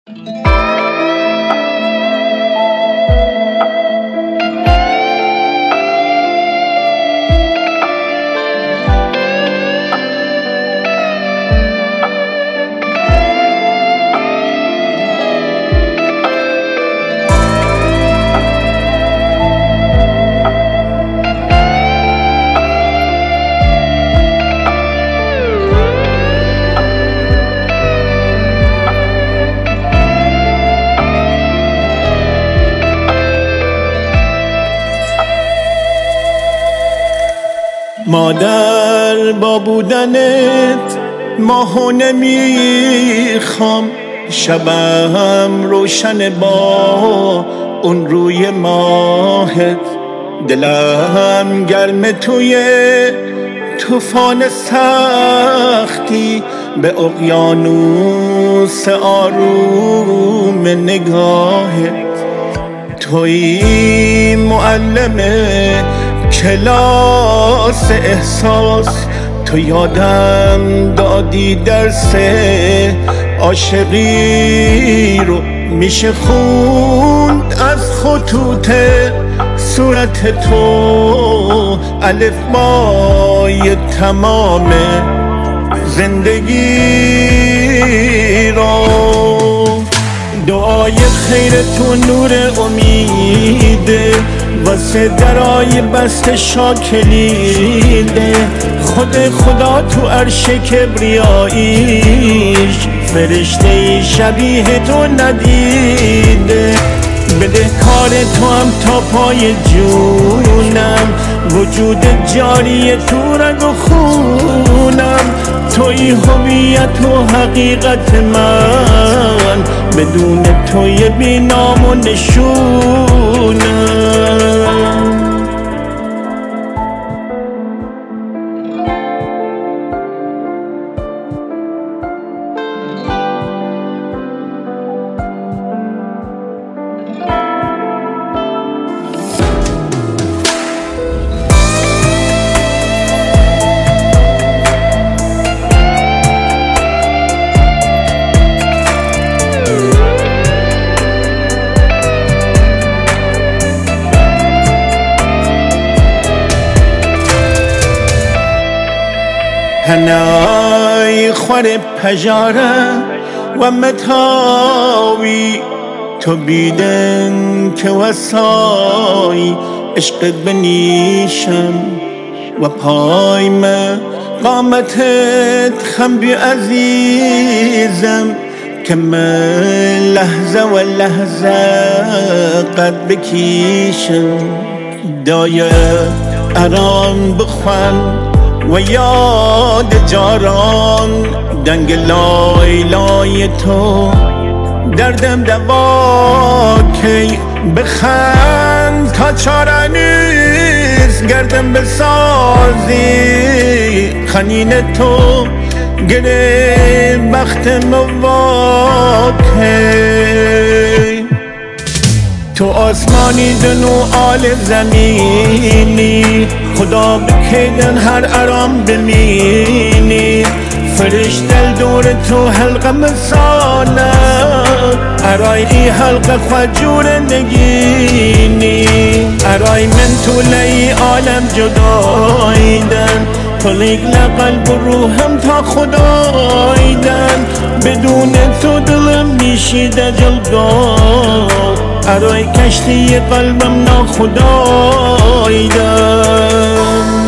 مادر با بودنت ماهو نمیخوام، شبم روشن با اون روی ماهت، دلم گرم توی طوفان سختی، به اقیانوس آروم نگاهت. توی معلم کلاس احساس، تو یادم دادی درس عاشقی رو، میشه خوند از خطوط صورت تو الفبای تمام زندگی رو. دعای خیر تو نور امیده، واسه درای بست شاکلیده، خدا تو عرش کبریاییش فرشته شبیه تو ندیده. بده کار تو هم تا پای جونم، وجود جاری تو رگ و خونم، توی هویت و حقیقت من، بدون توی بی نام و نشونم. هنای خور پجاره و متاوی، تو بیدن که وسای عشقت بنیشم، و پای قامتت خم بی عزیزم، که من لحظه و لحظه قد بکیشم. دایه ارام بخوان و یاد جاران، دنگ لای لای تو دردم دوا کی، بخند تا چاره نیست گردم بسازی، خنین تو گره بخت مواکی. تو آسمانی دنو آل زمینی، خدا بکیدن هر ارام بمینی، فرشتل دور تو حلقه مثاله، ارای ای حلقه خجور نگینی، ارای من تو لی عالم جدایدن، طلیق لقلب و روحم تا خدایدن، بدون تو دلم میشیده جلگاه، ارای کشتی قلبم ناخدایدن.